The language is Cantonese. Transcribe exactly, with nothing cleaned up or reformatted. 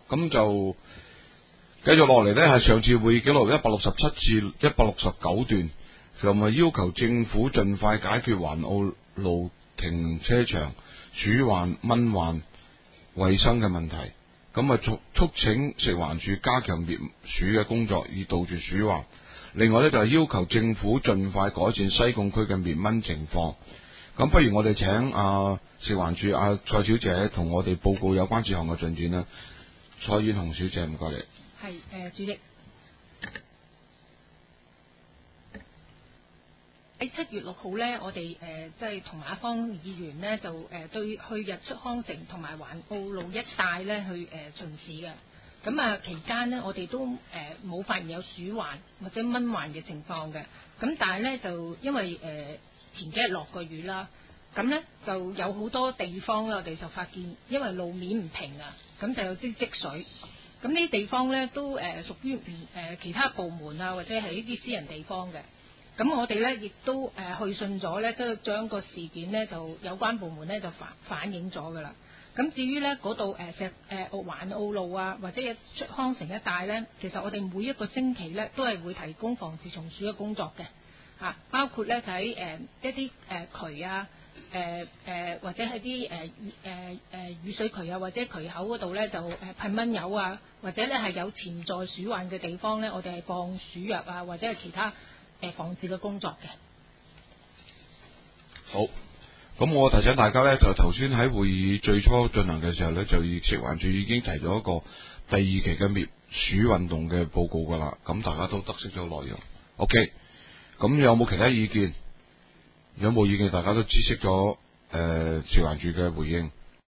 咁就繼續落嚟呢，係上次會議記錄一百六十七至一百六十九段，就咪要求政府盡快解決環澳路停車場鼠患、蚊患、衛生嘅問題。咁啊促促請食環署加強滅鼠嘅工作，以杜絕鼠患。另外呢，就係要求政府盡快改善西貢區嘅滅蚊情況。咁不如我哋請啊食環署阿蔡小姐同我哋報告有關事項嘅進展啦。蔡婉紅小姐，唔該你。 係誒、呃，主席喺七月六號呢，我哋誒即係同馬芳議員呢，就誒、呃、對去日出康城同埋環澳路一帶呢去誒、呃、巡視嘅。咁啊期間呢，我哋都誒冇、呃、發現有鼠患或者蚊患嘅情況嘅。咁但係呢，就因為誒、呃、前幾日落過雨啦，咁呢就有好多地方啦，我哋就發現因為路面唔平啊，咁就有啲積水。咁呢啲地方呢，都誒、呃、屬於唔誒其他部門啊，或者係呢啲私人地方嘅。咁我哋呢亦都誒、呃、去信咗呢，即係將個事件呢，就有關部門呢就反反映咗噶啦。咁至於呢嗰度誒石誒環澳路啊，或者日出康城一帶呢，其實我哋每一個星期呢，都係會提供防治蟲鼠嘅工作嘅，啊，包括呢，就喺誒、呃、一啲誒、呃、渠啊。誒、呃、誒、呃、或者係啲誒誒誒雨水渠啊，或者渠口嗰度咧就誒噴蚊油啊，或者咧係有潛在鼠患嘅地方咧，我哋係放鼠藥啊，或者係其他誒、呃、防治嘅工作嘅。 好，咁我提醒大家咧，就頭先喺會議最初進行嘅時候咧，就已食環署已經提咗一個第二期嘅滅鼠運動嘅報告噶啦，咁大家都得悉咗內容。OK，咁有冇其他意見？有冇意見？大家都知悉咗誒食環署嘅回應。